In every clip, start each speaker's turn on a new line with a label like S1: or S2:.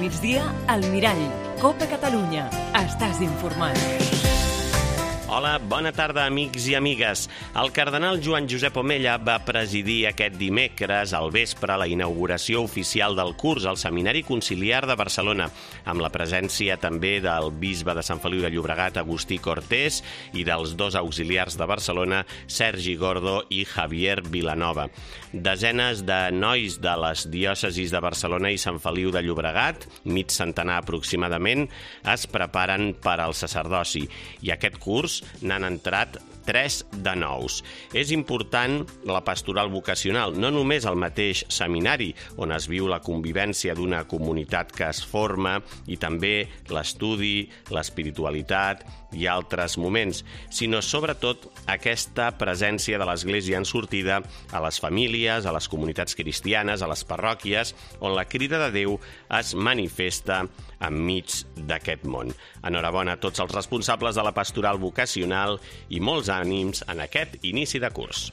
S1: migdia, al Mirall. Copa Catalunya. Estàs informat.
S2: Hola, bona tarda, amics i amigues. El cardenal Joan Josep Omella va presidir aquest dimecres al vespre la inauguració oficial del curs al Seminari Conciliar de Barcelona, amb la presència també del bisbe de Sant Feliu de Llobregat, Agustí Cortés, i dels dos auxiliars de Barcelona, Sergi Gordo i Javier Vilanova. Desenes de nois de les diòcesis de Barcelona i Sant Feliu de Llobregat, mig centenar aproximadament, es preparen per al sacerdoci, i aquest curs n'han entrat 3 de nous. És important la pastoral vocacional, no només al mateix seminari, on es viu la convivència d'una comunitat que es forma, i també l'estudi, l'espiritualitat i altres moments, sinó sobretot aquesta presència de l'Església en sortida a les famílies, a les comunitats cristianes, a les parròquies, on la crida de Déu es manifesta enmig d'aquest món. Enhorabona a tots els responsables de la pastoral vocacional i molts ànims en aquest inici de curs.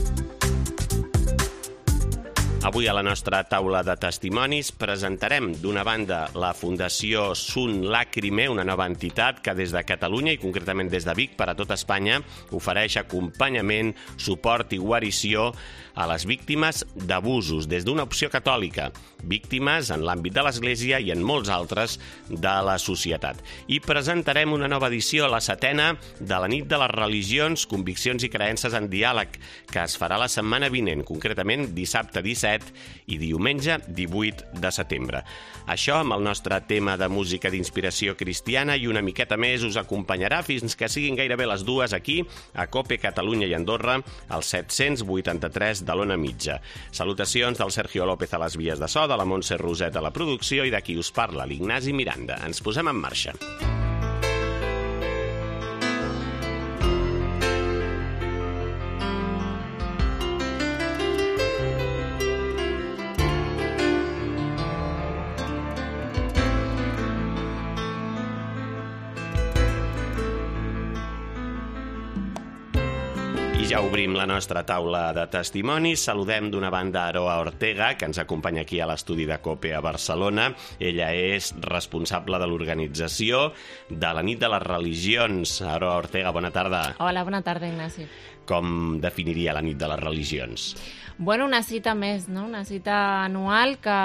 S2: Avui a la nostra taula de testimonis presentarem d'una banda la Fundació Sunt Lacrime, una nova entitat que des de Catalunya i concretament des de Vic per a tot Espanya ofereix acompanyament, suport i guarició a les víctimes d'abusos des d'una opció catòlica, víctimes en l'àmbit de l'Església i en molts altres de la societat. I presentarem una nova edició, la 7ª, de la nit de les religions, conviccions i creences en diàleg, que es farà la setmana vinent, concretament dissabte 17 i diumenge 18 de setembre. Això amb el nostre tema de música d'inspiració cristiana, i una miqueta més us acompanyarà fins que siguin gairebé les 2 aquí, a Cope Catalunya i Andorra, al 783 de l'Ona Mitja. Salutacions del Sergio López a les vies de so, de la Montse Roset a la producció i de qui us parla, l'Ignasi Miranda. Ens posem en marxa. I ja obrim la nostra taula de testimonis. Saludem d'una banda Aroa Ortega, que ens acompanya aquí a l'estudi de COPE a Barcelona. Ella és responsable de l'organització de la nit de les religions. Aroa Ortega, bona tarda.
S3: Hola, bona tarda, Ignasi.
S2: Com definiria la nit de les religions?
S3: Bueno, una cita més, no? Una cita anual que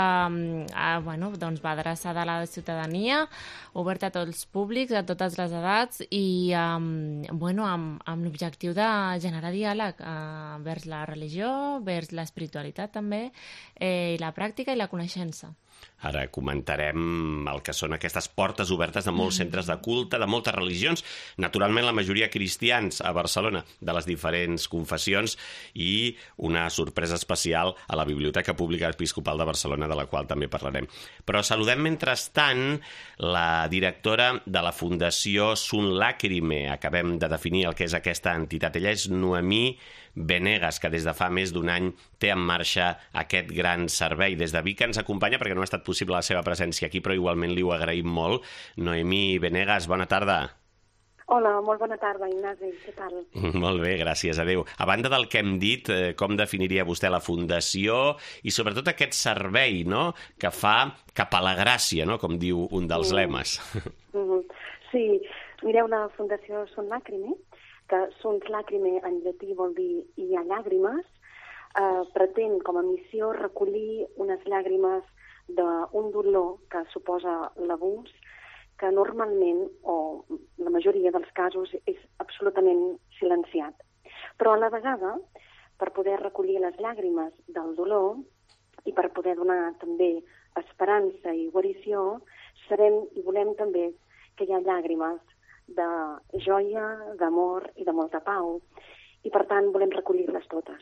S3: doncs va adreçada a la ciutadania, oberta a tots els públics, a totes les edats, i amb l'objectiu de generar diàleg vers la religió, vers l'espiritualitat també, i la pràctica i la coneixença.
S2: Ara comentarem el que són aquestes portes obertes de molts centres de culte, de moltes religions, naturalment la majoria cristians a Barcelona, de les diferents confessions, i una sorpresa especial a la Biblioteca Pública Episcopal de Barcelona, de la qual també parlarem. Però saludem, mentrestant, la directora de la Fundació Sunt Lacrime. Acabem de definir el que és aquesta entitat. Ella és Noemí Venegas, que des de fa més d'un any té en marxa aquest gran servei. Des de Vic ens acompanya perquè no ha estat possible la seva presència aquí, però igualment li ho agraïm molt. Noemí Venegas, bona tarda.
S4: Hola, molt bona tarda, Ignasi. Què tal?
S2: Molt bé, gràcies, adéu. A banda del que hem dit, com definiria vostè la Fundació i sobretot aquest servei, no?, que fa cap a la gràcia, no?, com diu un dels lemes.
S4: Sí, mireu, la Fundació Sunt Lacrime, que Sunt Lacrime en llatí vol dir hi ha llàgrimes, pretén com a missió recollir unes llàgrimes d'un dolor que suposa l'abús, que normalment, o la majoria dels casos, és absolutament silenciat. Però a la vegada, per poder recollir les llàgrimes del dolor i per poder donar també esperança i guarició, sabem i volem també que hi ha llàgrimes de joia, d'amor i de molta pau. I per tant volem recollir-les totes.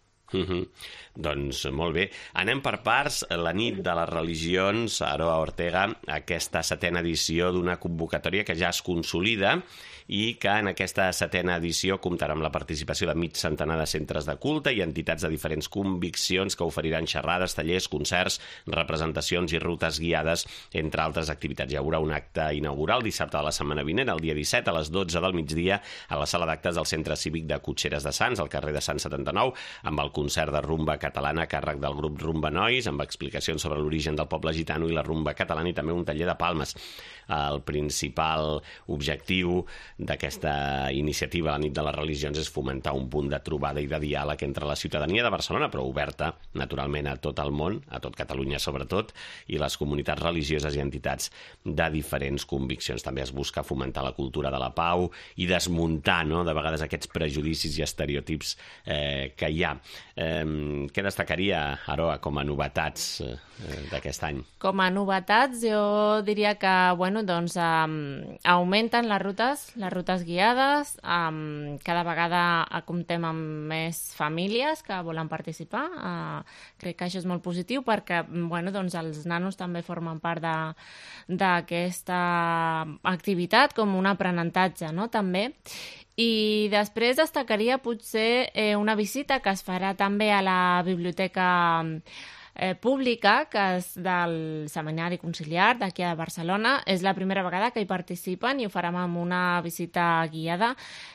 S2: Doncs molt bé. Anem per parts. La nit de les religions, Aroa Ortega, aquesta 7ª edició d'una convocatòria que ja es consolida i que en aquesta 7ª edició comptarà amb la participació de mig centenar de centres de culte i entitats de diferents conviccions que oferiran xerrades, tallers, concerts, representacions i rutes guiades, entre altres activitats. Hi haurà un acte inaugural dissabte de la setmana vinent, el dia 17, a les 12 del migdia, a la sala d'actes del Centre Cívic de Cotxeres de Sants, al carrer de Sant 79, amb el concert de rumba catalana a càrrec del grup Rumba Nois, amb explicacions sobre l'origen del poble gitano i la rumba catalana, i també un taller de palmes. El principal objectiu d'aquesta iniciativa a la nit de les religions és fomentar un punt de trobada i de diàleg entre la ciutadania de Barcelona, però oberta, naturalment, a tot el món, a tot Catalunya sobretot, i les comunitats religioses i entitats de diferents conviccions. També es busca fomentar la cultura de la pau i desmuntar, no?, de vegades aquests prejudicis i estereotips que hi ha. Què destacaria, Aroa, com a novetats d'aquest any?
S3: Com a novetats, jo diria que, doncs, augmenten les rutes guiades, cada vegada comptem amb més famílies que volen participar. Crec que això és molt positiu perquè, doncs, els nanos també formen part d'aquesta activitat com un aprenentatge, no?, també. I després destacaria potser una visita que es farà també a la biblioteca pública, que és del Seminari Conciliar d'aquí a Barcelona. És la primera vegada que hi participen i ho farem amb una visita guiada.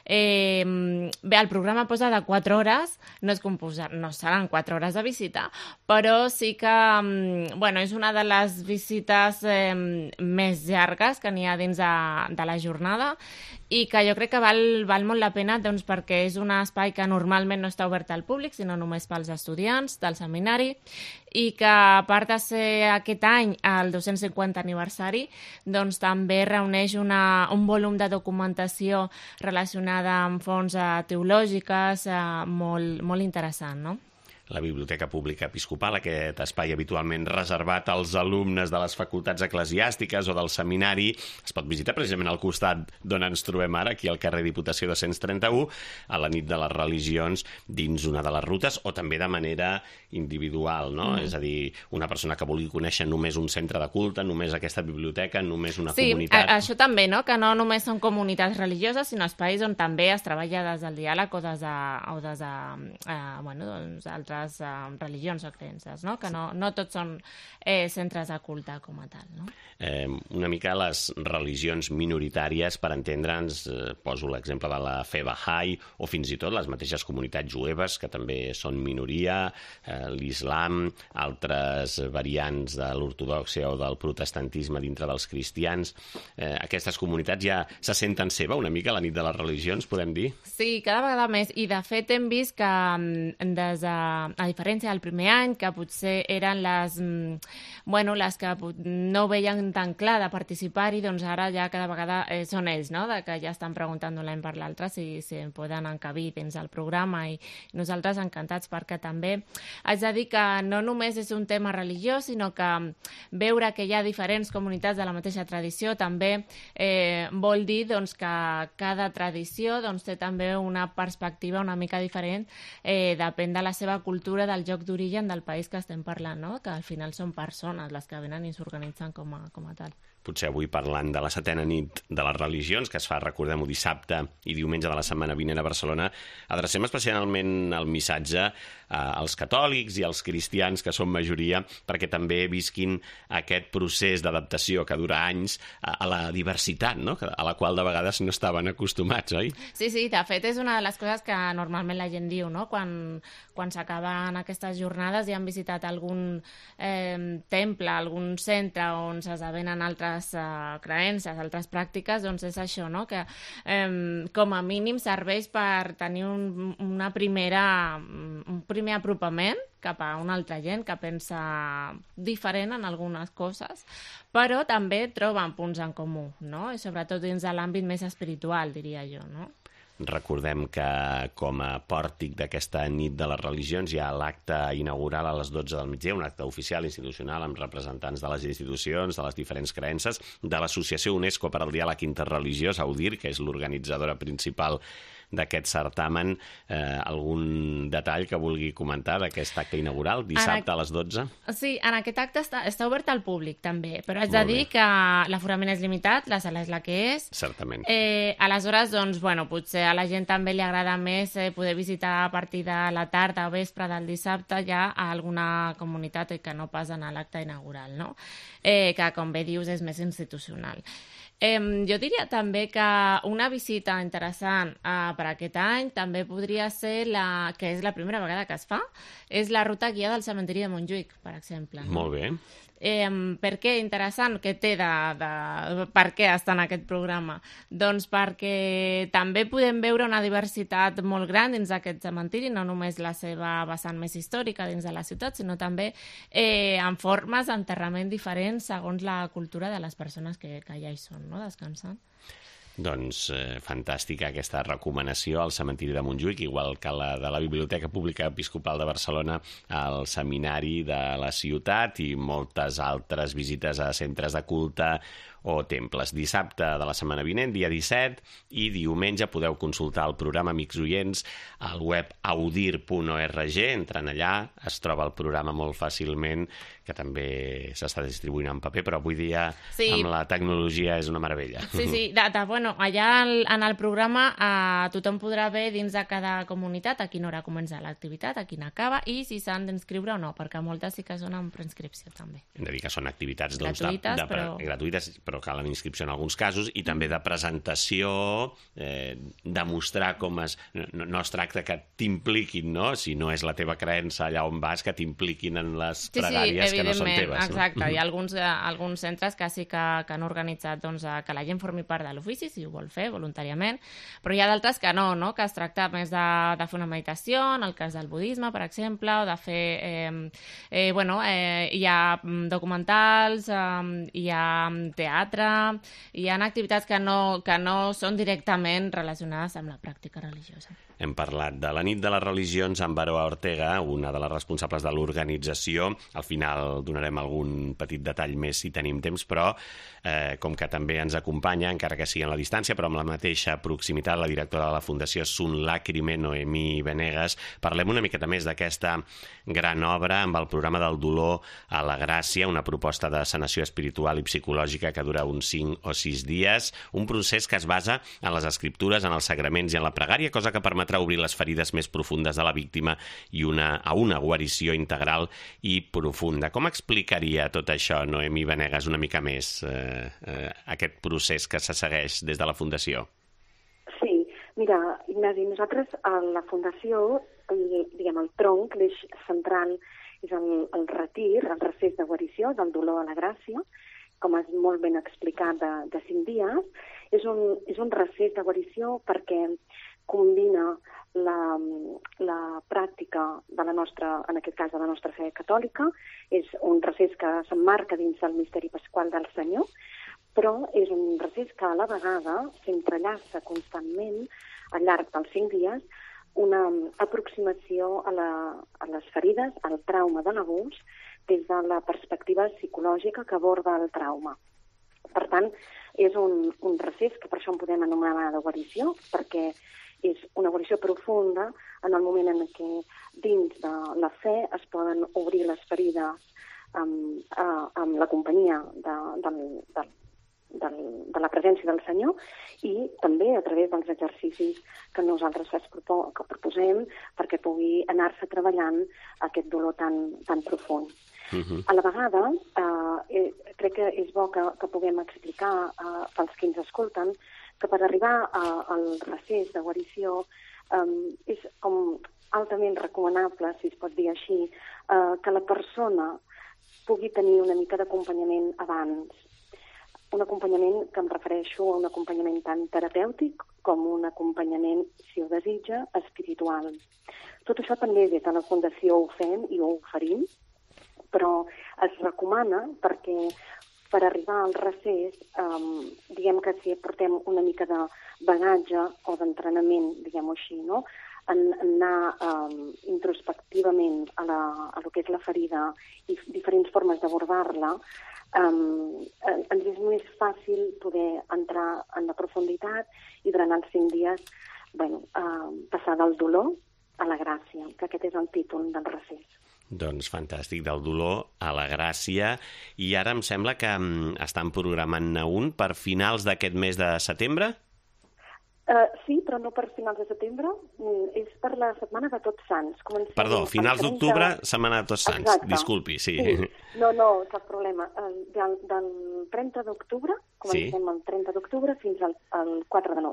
S3: Bé, el programa posa de 4 hores, no seran 4 hores de visita, però sí que és una de les visites més llargues que n'hi ha dins de la jornada, i que jo crec que val molt la pena, doncs, perquè és un espai que normalment no està obert al públic, sinó només pels estudiants del seminari, i que, a part de ser aquest any el 250 aniversari, doncs també reuneix un volum de documentació relacionada amb fonts teològiques molt interessant, no?
S2: La Biblioteca Pública Episcopal, aquest espai habitualment reservat als alumnes de les facultats eclesiàstiques o del seminari, es pot visitar precisament al costat d'on ens trobem ara, aquí al carrer Diputació 231, a la nit de les religions, dins una de les rutes, o també de manera individual, no? És a dir, una persona que vulgui conèixer només un centre de culte, només aquesta biblioteca, només una comunitat. Sí,
S3: això també, no?, que no només són comunitats religioses, sinó espais on també es treballa des del diàleg o des d'altres religions o creences, no?, que no tots són centres de culte com a tal, no?
S2: Una mica les religions minoritàries, per entendre'ns, poso l'exemple de la fe Bahá'í, o fins i tot les mateixes comunitats jueves, que també són minoria, l'islam, altres variants de l'ortodòxia o del protestantisme dintre dels cristians. Aquestes comunitats ja se senten seva una mica a la nit de les religions, podem dir?
S3: Sí, cada vegada més, i de fet hem vist que a diferència del primer any, que potser eren les que no veien tan clar de participar-hi, doncs ara ja cada vegada són ells, no?, que ja estan preguntant d'un any per l'altre si poden encabir dins el programa, i nosaltres encantats, perquè també haig de dir que no només és un tema religiós, sinó que veure que hi ha diferents comunitats de la mateixa tradició també vol dir, doncs, que cada tradició, doncs, té també una perspectiva una mica diferent, depèn de la seva cultura, del lloc d'origen del país que estem parlant, no?, que al final són persones les que venen i s'organitzen com a tal.
S2: Potser avui, parlant de la 7a nit de les religions, que es fa, recordem-ho, dissabte i diumenge de la setmana vinent a Barcelona, adrecem especialment el missatge als catòlics i als cristians, que són majoria, perquè també visquin aquest procés d'adaptació que dura anys a la diversitat, no?, a la qual de vegades no estaven acostumats, oi?
S3: Sí, de fet és una de les coses que normalment la gent diu, no?, quan s'acaben aquestes jornades i han visitat algun temple, algun centre on s'esdevenen altres creences, altres pràctiques, doncs és això, no?, que com a mínim serveix per tenir un primer apropament cap a una altra gent que pensa diferent en algunes coses, però també troben punts en comú, no?, i sobretot dins de l'àmbit més espiritual, diria jo, no?
S2: Recordem que com a pòrtic d'aquesta nit de les religions hi ha l'acte inaugural a les 12 del migdia, un acte oficial institucional amb representants de les institucions, de les diferents creences, de l'Associació UNESCO per al Diàleg Interreligiós, AUDIR, que és l'organitzadora principal d'aquest certamen. Algun detall que vulgui comentar d'aquest acte inaugural, dissabte a les 12?
S3: Sí, en aquest acte està obert al públic, també, però haig de dir que l'aforament és limitat, la sala és la que és.
S2: Certament.
S3: Aleshores, doncs, potser a la gent també li agrada més poder visitar a partir de la tarda o vespre del dissabte ja a alguna comunitat que no pas en l'acte inaugural, no? Que, com bé dius, és més institucional. Jo diria també que una visita interessant, per per aquest any també podria ser, que és la primera vegada que es fa, és la ruta guiada al cementiri de Montjuïc, per exemple.
S2: Molt bé.
S3: Per què interessant? Què té per què està en aquest programa? Doncs perquè també podem veure una diversitat molt gran dins d'aquest cementiri, no només la seva vessant més històrica dins de la ciutat, sinó també en formes d'enterrament diferents segons la cultura de les persones que ja hi són, no? Descansant.
S2: Doncs fantàstica aquesta recomanació al cementiri de Montjuïc, igual que la de la Biblioteca Pública Episcopal de Barcelona, al seminari de la ciutat i moltes altres visites a centres de culte o temples. Dissabte de la setmana vinent, dia 17, i diumenge podeu consultar el programa, amics oients, al web audir.org. Entrant allà, es troba el programa molt fàcilment, que també s'està distribuint en paper, però avui dia amb la tecnologia és una meravella.
S3: Sí, bueno, allà en el programa tothom podrà ver dins de cada comunitat a quina hora comença l'activitat, a quina acaba, i si s'han d'inscriure o no, perquè moltes sí que són amb preinscripció també.
S2: Hem de dir que són activitats
S3: gratuïtes,
S2: però calen inscripció en alguns casos, i també de presentació, demostrar com no es tracta que t'impliquin, no? Si no és la teva creença allà on vas, que t'impliquin en les pregàries que no són teves.
S3: Exacte, hi ha alguns centres que sí que han organitzat que la gent formi part de l'ofici, si ho vol fer voluntàriament, però hi ha d'altres que no, que es tracta més de fer una meditació, en el cas del budisme, per exemple, o de fer... hi ha documentals, hi ha teatre, hi ha activitats que no són directament relacionades amb la pràctica religiosa.
S2: Hem parlat de la nit de les religions amb Aroa Ortega, una de les responsables de l'organització. Al final donarem algun petit detall més si tenim temps, però com que també ens acompanya, encara que sigui a la distància, però amb la mateixa proximitat, la directora de la Fundació Sun Lacrime, Noemí Venegas, parlem una miqueta més d'aquesta gran obra amb el programa del dolor a la gràcia, una proposta de sanació espiritual i psicològica que dura uns 5 o 6 dies, un procés que es basa en les escriptures, en els sagraments i en la pregària, cosa que permetrà obrir les ferides més profundes de la víctima i a una guarició integral i profunda. Com explicaria tot això, Noemí Venegas, una mica més, aquest procés que se segueix des de la Fundació?
S4: Sí, mira, Ignasi, nosaltres a la Fundació, el tronc, l'eix central, és el retir, el recés de guarició del dolor a la gràcia, com és molt ben explicat de 5 dies. És un recés de guarició perquè combina la pràctica de la nostra, en aquest cas de la nostra fe catòlica, és un recés que s'emmarca dins del misteri pasqual del Senyor, però és un recés que a la vegada s'entrellaça constantment al llarg dels 5 dies una aproximació a les ferides, al trauma de l'abús, des de la perspectiva psicològica que aborda el trauma. Per tant, és un recés que per això en podem anomenar de guarició, perquè és una guarició profunda en el moment en què dins de la fe es poden obrir les ferides amb la companyia de la presència del Senyor i també a través dels exercicis que nosaltres proposem perquè pugui anar-se treballant aquest dolor tan profund. A la vegada, crec que és bo que puguem explicar pels que ens escolten que per arribar al recés de guarició és com altament recomanable, si es pot dir així, que la persona pugui tenir una mica d'acompanyament abans. Un acompanyament que em refereixo a un acompanyament tant terapèutic com un acompanyament, si ho desitja, espiritual. Tot això també des de la Fundació ho fem i ho oferim, però es recomana perquè per arribar al recés, diguem que si portem una mica de bagatge o d'entrenament, diguem-ho així, no? En anar introspectivament a lo que és la ferida i diferents formes d'abordar-la, ens és més fàcil poder entrar en la profunditat i durant els 5 dies passar del dolor a la gràcia, que aquest és el títol del recés.
S2: Doncs fantàstic, del dolor a la gràcia. I ara em sembla que estan programant-ne un per finals d'aquest mes de setembre?
S4: Sí, però no per finals de setembre, és per la setmana de Tots Sants.
S2: Perdó, finals d'octubre, setmana de Tots Sants. Exacte. Disculpi, sí.
S4: No, cap problema. Del 30 d'octubre, comencem el 30 d'octubre fins al 4 de novembre.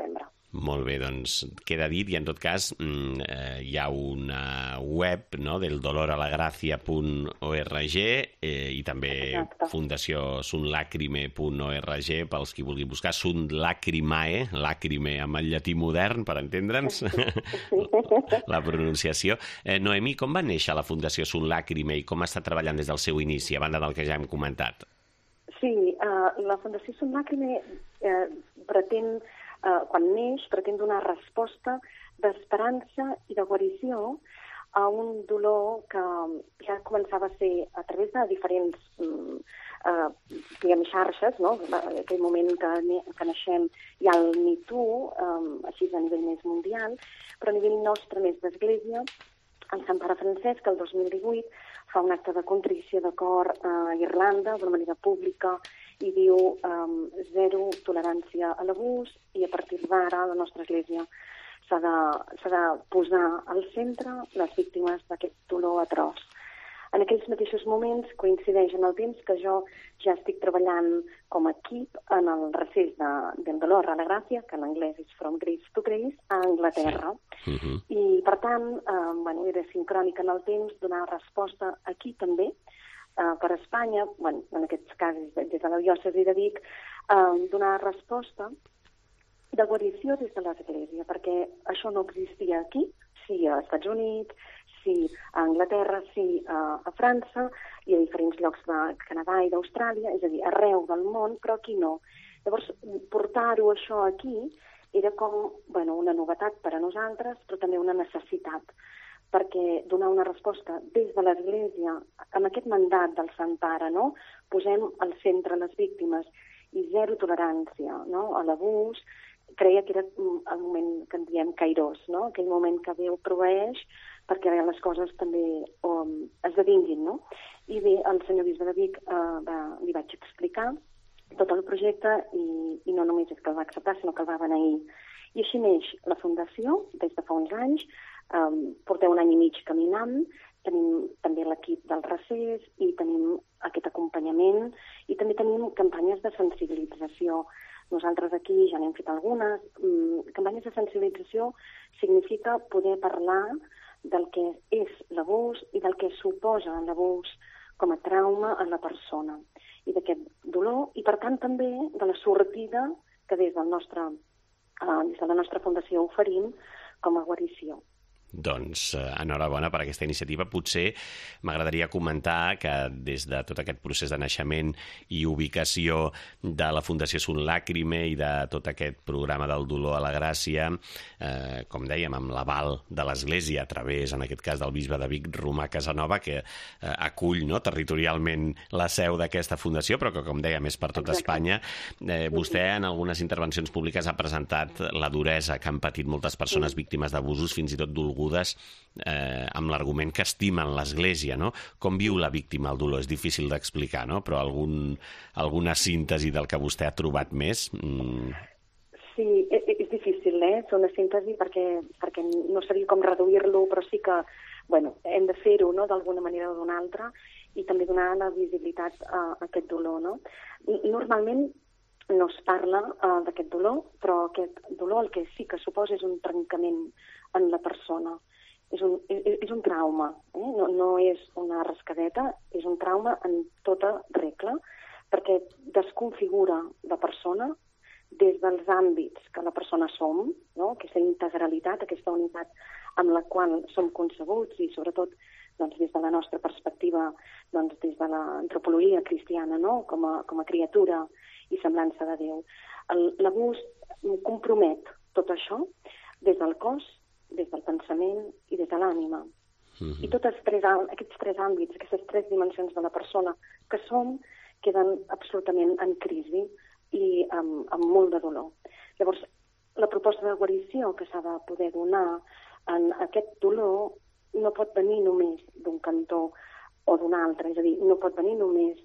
S2: Molt bé, doncs queda dit, i en tot cas hi ha una web, no?, del doloralagracia.org i també Fundació sunlacrime.org pels qui vulgui buscar Sunlacrimae, làcrime amb el llatí modern, per entendre'ns la pronunciació. Noemí, com va néixer la Fundació Sunlacrime i com està treballant des del seu inici, a banda del que ja hem comentat?
S4: Sí, la Fundació Sunlacrime quan neix, pretén donar resposta d'esperança i de guarició a un dolor que ja començava a ser a través de diferents xarxes, no? En aquell moment que naixem hi ha el Me Too, així a nivell més mundial, però a nivell nostre més d'Església, el Sant Pare Francesc, el 2018, fa un acte de contrició de cor a Irlanda d'una manera pública i diu zero tolerància a l'abús, i a partir d'ara la nostra Església s'ha de posar al centre les víctimes d'aquest dolor atroç. En aquells mateixos moments coincideix en el temps que jo ja estic treballant com a equip en el recés del dolor a la gràcia, que en anglès és From Grace to Grace, a Anglaterra. Sí. I, per tant, era sincrònica en el temps, donar resposta aquí també, per Espanya, en aquests casos des de la diòcesi de Vic, donar resposta de guarició des de l'Església, perquè això no existia aquí, sí a Estats Units, sí a Anglaterra, sí a França i a diferents llocs de Canadà i d'Austràlia, és a dir, arreu del món, però aquí no. Llavors, portar-ho això aquí era com una novetat per a nosaltres, però també una necessitat, perquè donar una resposta des de l'Església, amb aquest mandat del Sant Pare, no? Posem al centre les víctimes i zero tolerància, no?, a l'abús. Creia que era el moment que en diem Kairos, no?, aquell moment que Déu proveeix perquè les coses també esdevinguin, no? I bé, el senyor bisbe de Vic li vaig explicar tot el projecte i no només és que el va acceptar, sinó que el va beneir. I així neix la Fundació, des de fa uns anys, portem un any i mig caminant, tenim també l'equip del recés i tenim aquest acompanyament i també tenim campanyes de sensibilització. Nosaltres aquí ja n'hem fet algunes. Campanyes de sensibilització significa poder parlar del que és l'abús i del que suposa l'abús com a trauma en la persona i d'aquest dolor i, per tant, també de la sortida que des de la nostra fundació oferim com a guarició.
S2: Doncs enhorabona per aquesta iniciativa. Potser m'agradaria comentar que des de tot aquest procés de naixement i ubicació de la Fundació Sunlacrime i de tot aquest programa del dolor a la gràcia, com dèiem, amb l'aval de l'Església a través, en aquest cas, del bisbe de Vic, Romà Casanova, que acull, no?, territorialment la seu d'aquesta fundació, però que, com dèiem, és per tot Espanya. Vostè, en algunes intervencions públiques, ha presentat la duresa que han patit moltes persones víctimes d'abusos, fins i tot amb l'argument que estimen l'Església, no? Com viu la víctima el dolor? És difícil d'explicar, no? Però alguna síntesi del que vostè ha trobat més?
S4: Sí, és difícil, fer una síntesi perquè no sabia com reduir-lo, però sí que hem de fer-ho, no?, d'alguna manera o d'una altra, i també donar la visibilitat a aquest dolor, no? Normalment no es parla d'aquest dolor, però aquest dolor el que sí que suposa és un trencament en la persona. És un trauma, no és una rascadeta, és un trauma en tota regla, perquè desconfigura la persona des dels àmbits que la persona som, no?, aquesta integralitat, aquesta unitat amb la qual som concebuts i, sobretot, des de la nostra perspectiva, des de l'antropologia cristiana, no?, com a criatura i semblança de Déu. L'abús compromet tot això des del cos, des del pensament i des de l'ànima. I tots aquests tres àmbits, aquestes tres dimensions de la persona que som, queden absolutament en crisi i amb molt de dolor. Llavors, la proposta de guarició que s'ha de poder donar en aquest dolor no pot venir només d'un cantó o d'un altre, és a dir, no pot venir només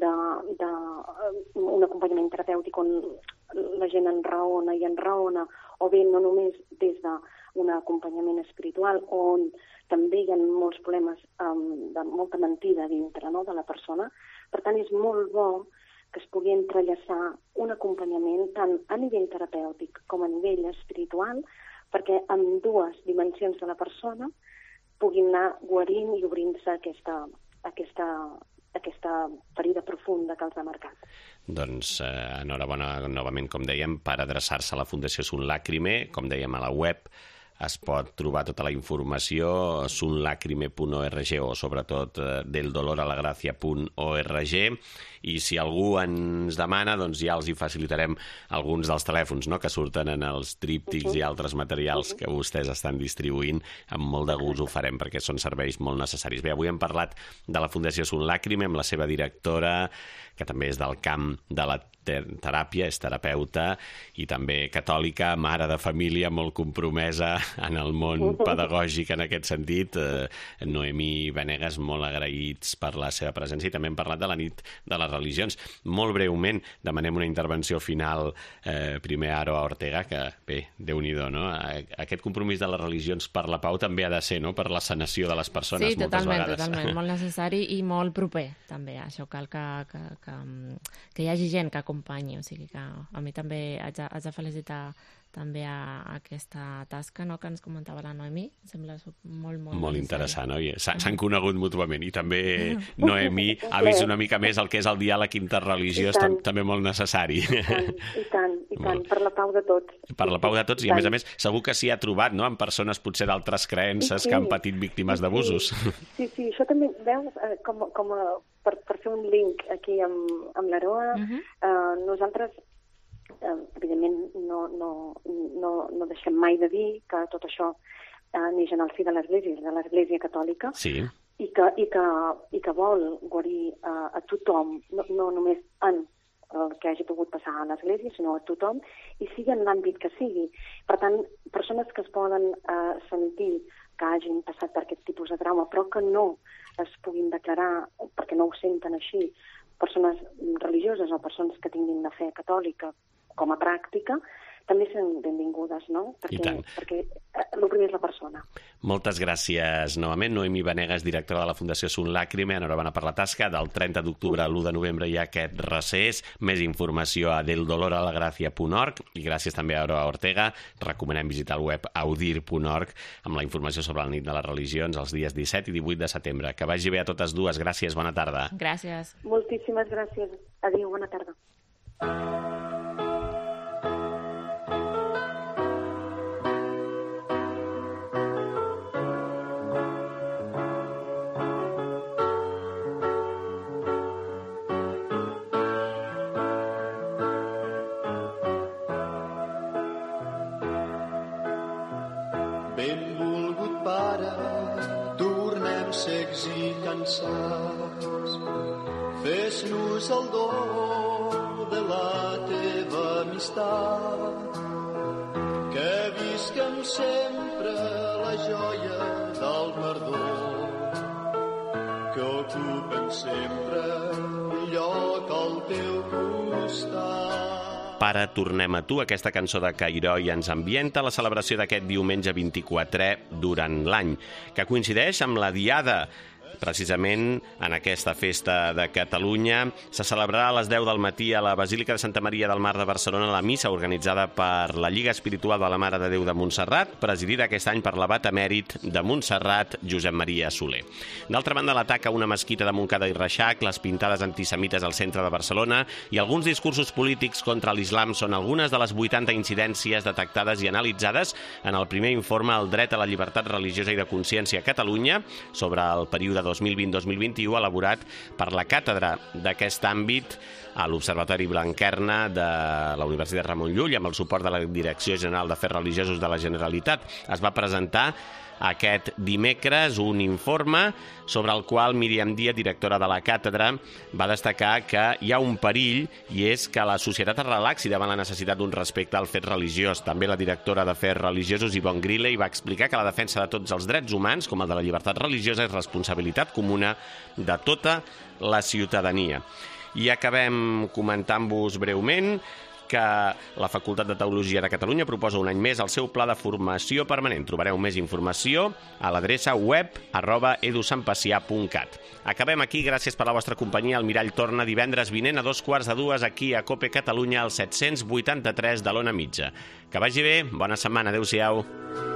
S4: d'un acompanyament terapèutic on la gent enraona i enraona, o bé no només des d'un acompanyament espiritual on també hi ha molts problemes de molta mentida dintre, no?, de la persona. Per tant, és molt bo que es pugui entrellaçar un acompanyament tant a nivell terapèutic com a nivell espiritual, perquè en dues dimensions de la persona puguin anar guarint i obrint-se aquesta ferida profunda que els ha marcat.
S2: Doncs enhorabona novament, com dèiem, per adreçar-se a la Fundació Sun Lacrime, com dèiem, a la web es pot trobar tota la informació, sunlacrime.org o sobretot deldoloralagracia.org, i si algú ens demana, doncs ja els hi facilitarem alguns dels telèfons, no?, que surten en els tríptics i altres materials que vostès estan distribuint. Amb molt de gust ho farem, perquè són serveis molt necessaris. Bé, avui hem parlat de la Fundació Sun Lacrime amb la seva directora, que també és del camp de la teràpia, és terapeuta i també catòlica, mare de família, molt compromesa en el món pedagògic en aquest sentit. Noemí Venegas, molt agraïts per la seva presència, i també hem parlat de la nit de les religions. Molt breument, demanem una intervenció final, primer a Aroa Ortega, que bé, Déu-n'hi-do, no? Aquest compromís de les religions per la pau també ha de ser, no?, per la sanació de les persones,
S3: sí,
S2: moltes vegades.
S3: Sí, totalment, molt necessari i molt proper, també. Això cal que hi hagi gent que acompanyi, o sigui que a mi també haig de felicitar també a aquesta tasca, no?, que ens comentava la Noemí. Em sembla molt
S2: interessant, oi? S'han conegut mútuament, i també Noemí ha vist una mica més el que és el diàleg interreligiós, també molt necessari.
S4: I tant, per la pau de tots. Per
S2: la pau de tots, i a més segur que s'hi ha trobat, no?, amb persones potser d'altres creences que han patit víctimes d'abusos.
S4: Sí, això també, veus, per fer un link aquí amb l'Aroa, nosaltres evidentment no deixem mai de dir que tot això neix en el si de l'Església Catòlica,
S2: sí,
S4: i que vol guarir a tothom, no només en el que hagi pogut passar a l'Església, sinó a tothom, i sigui en l'àmbit que sigui. Per tant, persones que es poden sentir que hagin passat per aquest tipus de trauma, però que no es puguin declarar perquè no ho senten així, persones religioses o persones que tinguin la fe catòlica com a pràctica, també són benvingudes, no? Perquè el primer és la persona.
S2: Moltes gràcies novament. Noemí Venegas, directora de la Fundació Sun Lacrime, enhorabona per la tasca. Del 30 d'octubre a l'1 de novembre hi ha aquest recés. Més informació a deldoloralagracia.org, i gràcies també a Aroa Ortega. Recomanem visitar el web audir.org amb la informació sobre la nit de les religions els dies 17 i 18 de setembre. Que vagi bé a totes dues. Gràcies, bona tarda.
S3: Gràcies.
S4: Moltíssimes gràcies. Adéu, bona tarda.
S5: Benvolgut pare, tornem cecs i cansats. Fes-nos el do de la teva amistat, que visquem sempre la joia del perdó, que ocupen sempre un lloc al teu costat.
S2: Pare, tornem a tu. Aquesta cançó de Cairoi ens ambienta la celebració d'aquest diumenge 24è durant l'any, que coincideix amb la Diada. Precisament en aquesta festa de Catalunya se celebrarà a les 10 del matí a la Basílica de Santa Maria del Mar de Barcelona la missa organitzada per la Lliga Espiritual de la Mare de Déu de Montserrat, presidida aquest any per l'abat emèrit de Montserrat, Josep Maria Soler. D'altra banda, l'atac a una mesquita de Montcada i Reixac, les pintades antisemites al centre de Barcelona i alguns discursos polítics contra l'islam són algunes de les 80 incidències detectades i analitzades en el primer informe El dret a la llibertat religiosa i de consciència a Catalunya sobre el període 2020-2021, elaborat per la càtedra d'aquest àmbit a l'Observatori Blanquerna de la Universitat Ramon Llull, amb el suport de la Direcció General d'Afers Religiosos de la Generalitat. Es va presentar aquest dimecres un informe sobre el qual Míriam Díaz, directora de la càtedra, va destacar que hi ha un perill, i és que la societat es relaxi davant la necessitat d'un respecte al fet religiós. També la directora d'Afers Religiosos, Yvonne Griley, va explicar que la defensa de tots els drets humans, com el de la llibertat religiosa, és responsabilitat comuna de tota la ciutadania. I acabem comentant-vos breument que la Facultat de Teologia de Catalunya proposa un any més el seu pla de formació permanent. Trobareu més informació a l'adreça web@edusantpacià.cat. Acabem aquí, gràcies per la vostra companyia. El Mirall torna divendres vinent a 2:15 aquí a COPE Catalunya, al 783 de l'Ona Mitja. Que vagi bé, bona setmana, adeu-siau.